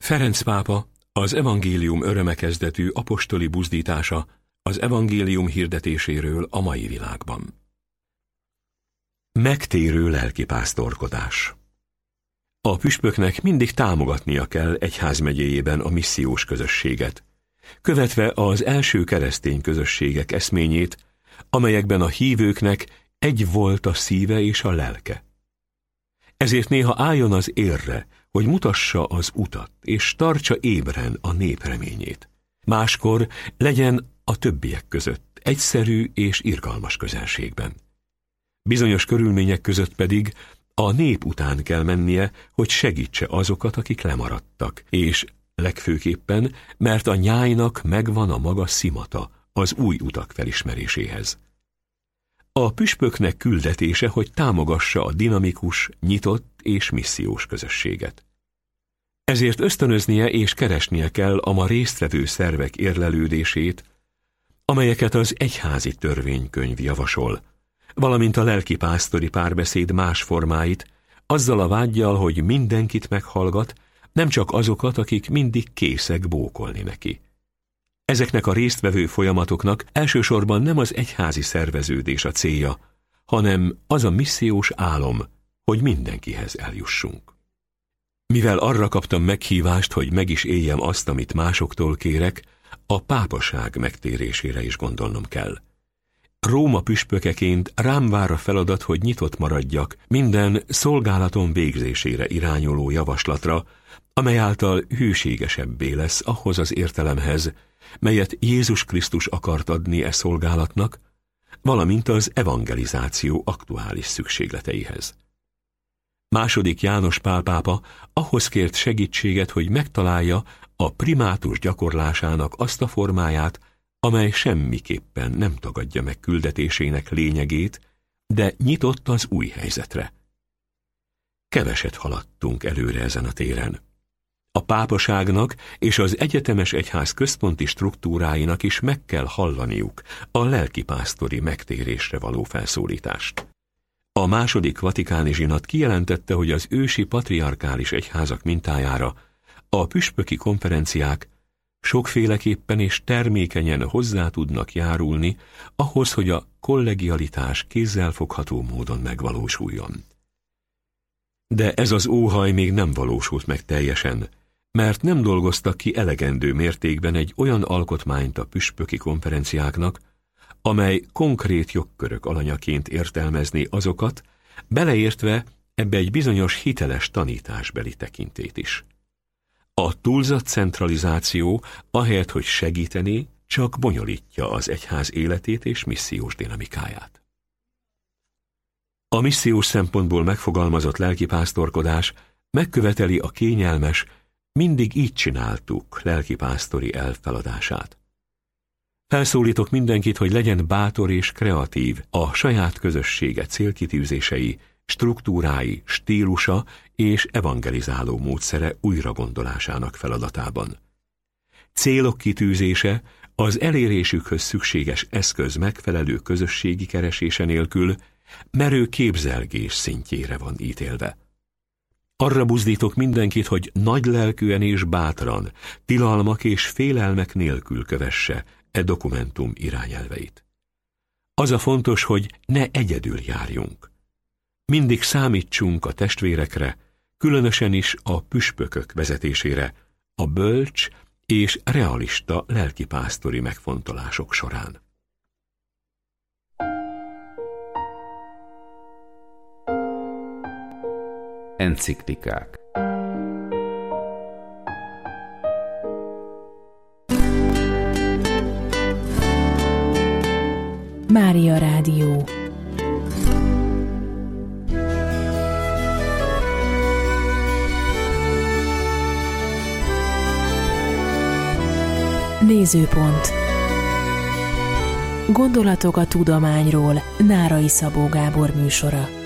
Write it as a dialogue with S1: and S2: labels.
S1: Ferenc pápa az evangélium örömekezdetű apostoli buzdítása az evangélium hirdetéséről a mai világban. Megtérő lelkipásztorkodás. A püspöknek mindig támogatnia kell egyházmegyéjében a missziós közösséget, követve az első keresztény közösségek eszményét, amelyekben a hívőknek egy volt a szíve és a lelke. Ezért néha álljon az érre, hogy mutassa az utat, és tartsa ébren a nép reményét. Máskor legyen a többiek között egyszerű és irgalmas közelségben. Bizonyos körülmények között pedig a nép után kell mennie, hogy segítse azokat, akik lemaradtak, és legfőképpen, mert a nyájnak megvan a maga szimata az új utak felismeréséhez. A püspöknek küldetése, hogy támogassa a dinamikus, nyitott és missziós közösséget. Ezért ösztönöznie és keresnie kell a ma résztvevő szervek érlelődését, amelyeket az egyházi törvénykönyv javasol, valamint a lelkipásztori párbeszéd más formáit, azzal a vádtgyal, hogy mindenkit meghallgat, nem csak azokat, akik mindig készek bókolni neki. Ezeknek a résztvevő folyamatoknak elsősorban nem az egyházi szerveződés a célja, hanem az a missziós álom, hogy mindenkihez eljussunk. Mivel arra kaptam meghívást, hogy meg is éljem azt, amit másoktól kérek, a pápaság megtérésére is gondolnom kell. Róma püspökeként rám vár a feladat, hogy nyitott maradjak minden szolgálatom végzésére irányuló javaslatra, amely által hűségesebbé lesz ahhoz az értelemhez, melyet Jézus Krisztus akart adni e szolgálatnak, valamint az evangelizáció aktuális szükségleteihez. II. János Pál pápa ahhoz kért segítséget, hogy megtalálja a primátus gyakorlásának azt a formáját, amely semmiképpen nem tagadja meg küldetésének lényegét, de nyitott az új helyzetre. Keveset haladtunk előre ezen a téren. A pápaságnak és az egyetemes egyház központi struktúráinak is meg kell hallaniuk a lelkipásztori megtérésre való felszólítást. A II. Vatikáni zsinat kijelentette, hogy az ősi patriarkális egyházak mintájára a püspöki konferenciák sokféleképpen és termékenyen hozzá tudnak járulni ahhoz, hogy a kollegialitás kézzelfogható módon megvalósuljon. De ez az óhaj még nem valósult meg teljesen, mert nem dolgoztak ki elegendő mértékben egy olyan alkotmányt a püspöki konferenciáknak, amely konkrét jogkörök alanyaként értelmezni azokat, beleértve ebbe egy bizonyos hiteles tanításbeli tekintét is. A túlzott centralizáció, ahelyett, hogy segíteni, csak bonyolítja az egyház életét és missziós dinamikáját. A missziós szempontból megfogalmazott lelkipásztorkodás megköveteli a kényelmes, mindig így csináltuk lelkipásztori elv feladását. Felszólítok mindenkit, hogy legyen bátor és kreatív a saját közössége célkitűzései, struktúrái, stílusa és evangelizáló módszere újragondolásának feladatában. Célok kitűzése az elérésükhöz szükséges eszköz megfelelő közösségi keresése nélkül merő képzelgés szintjére van ítélve. Arra buzdítok mindenkit, hogy nagylelkűen és bátran, tilalmak és félelmek nélkül kövesse e dokumentum irányelveit. Az a fontos, hogy ne egyedül járjunk. Mindig számítsunk a testvérekre, különösen is a püspökök vezetésére, a bölcs és realista lelkipásztori megfontolások során.
S2: Enciklikák.
S3: Mária Rádió. Nézőpont. Gondolatok a tudományról. Nárai Szabó Gábor műsora.